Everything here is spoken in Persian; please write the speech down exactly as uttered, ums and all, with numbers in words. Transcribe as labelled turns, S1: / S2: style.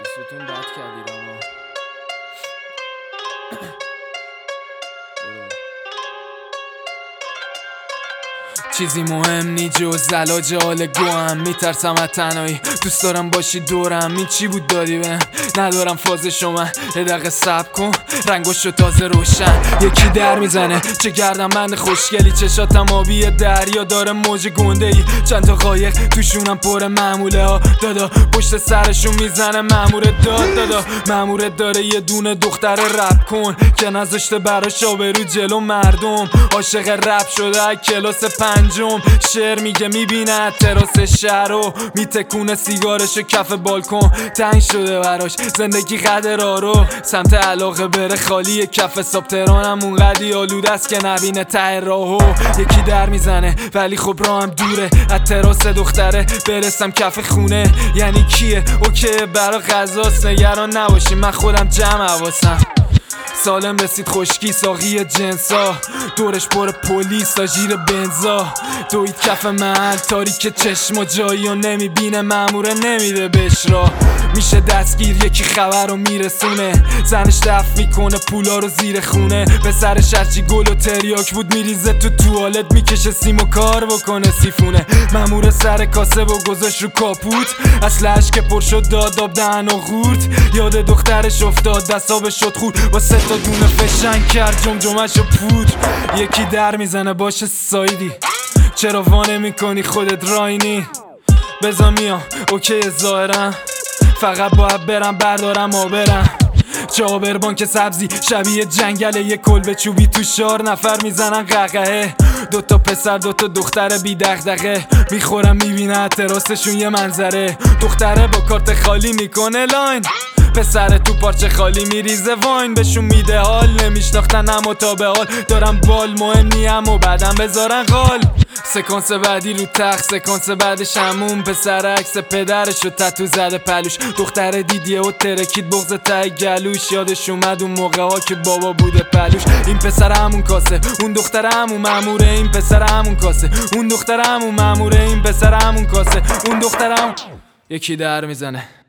S1: بیستون بد کردید اما چیزی مهم نی جز علاج حال گوهم. میترسم از تنهایی، دوست دارم باشی دورم. این چی بود دادی بهم؟ ندارم فاز شما، یه دقیقه صبر کن رنگاشو تازه روشن. یکی در میزنه چه گردم بند خوشگلی، چشاتم آبی دریا داره موج گنده ای. چند تا قایق توشونم پر معموله ها دادا، پشت سرشون میزنه مامور داد دادا. مامورت داره یه دونه دختر رپ کن که نذاشته براش آبرو جلو مردم. عاشق رپ شده از کلاس پنجم، شعر میگه میبینه تراس شهر رو، میتکونه سیگارشو کف بالکن. تنگ شده براش زندگی قدر رو، سمت علاقه بره خالی کف حساب تهرانم اونقدی آلوده است که نبینه ته راهو. یکی در میزنه ولی خب راهم دوره، از تراس دختره برسم کف خونه. یعنی کیه؟ اوکی برا غذاست، نگران نباشی من خودم جمع حواسم. سالم رسید خشکی ساقی جنسا، دورش پر پلیس تا ژیر بنزا. دوید کف محل تاریک چشم و جایی و نمیبینه ماموره نمیده بهش را. میشه دستگیر یکی خبر رو میرسونه، زنش دفع میکنه پولا رو زیر خونه. به سرش هرچی گل و تریاک بود میریزه تو توالت، میکشه سیم و کار بکنه سیفونه. مامور سر کاسه و گذاشت رو کاپوت، اصلش که پر شد داد آب دهن و غورت. یاد دخترش افتاد دستابش شد خورد، با سه تا دونه فشنگ کرد جمجمش و پود. یکی در میزنه باشه سایدی، چرا وانه میکنی خودت راینی؟ بزا میام اوکی ظاهرم، فقط باید برم بردارم آبرم. چه آبربان که سبزی شبیه جنگله، یه کلبه چوبی تو چهار نفر میزنن قهقهه. دوتا پسر دوتا دختر بی دغدغه، میخورم میبینه تراستشون یه منظره. دختره با کارت خالی میکنه لاین، پسر تو پارچه خالی میریزه واین. بهشون میده حال نمیشناختن اما تا به حال دارم بال مهم نیم و بعدم بذارن غال. سکانس بعدی رو تخت، سکانس بعدش همون پسر عکس پدرش رو تتو زده پلوش. دختر دیدیه و ترکید بغض ته گلوش، یادش اومد اون موقع ها که بابا بوده پلوش. این پسر همون کاسه اون دختر همون ماموره، این پسر همون کاسه اون دختر همون ماموره، این پسر همون کاسه اون دختر همون. یکی در میزنه